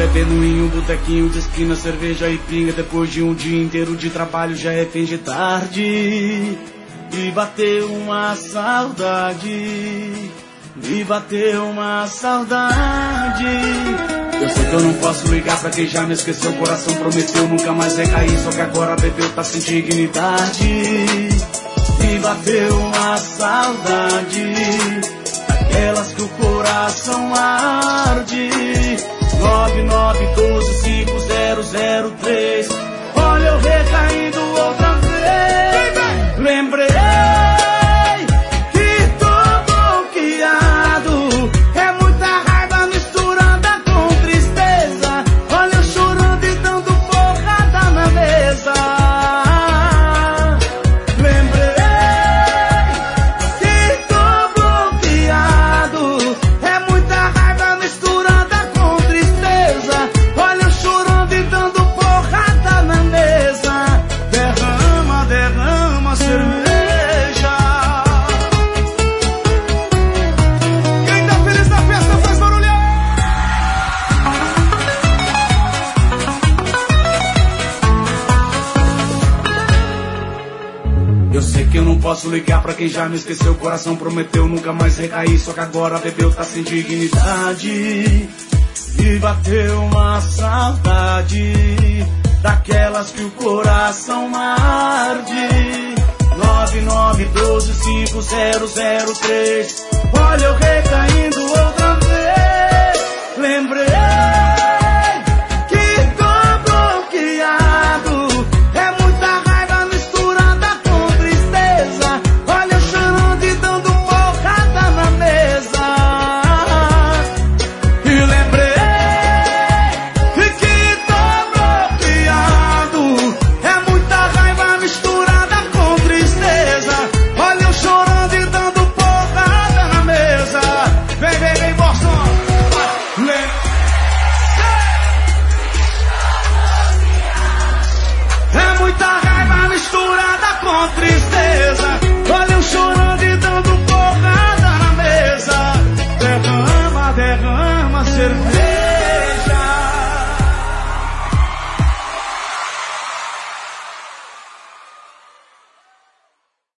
bebendo em um botequinho de esquina, cerveja e pinga. Depois de um dia inteiro de trabalho já é fim de tarde. Me bateu uma saudade, me bateu uma saudade. Eu sei que eu não posso ligar pra quem já me esqueceu. O coração prometeu nunca mais recair, só que agora bebeu, tá sem dignidade. Me bateu uma saudade, aquelas que o coração arde. 99125003. Olha eu recaindo outra vez. Lembrei que tô bloqueado. É muita raiva misturada com tristeza. Olha eu chorando e dando porrada na mesa. Lembrei que tô bloqueado. É muita raiva misturada com tristeza. Olha eu chorando e dando porrada na mesa. Derrama, derrama cerveja. Quem tá feliz na festa faz barulho. Eu sei que eu não posso ligar pra quem já me esqueceu. O coração prometeu nunca mais recair, só que agora bebeu, tá sem dignidade. E bateu uma saudade, daquelas que o coração arde. 99125003. Olha eu recaindo outra vez. Lembrei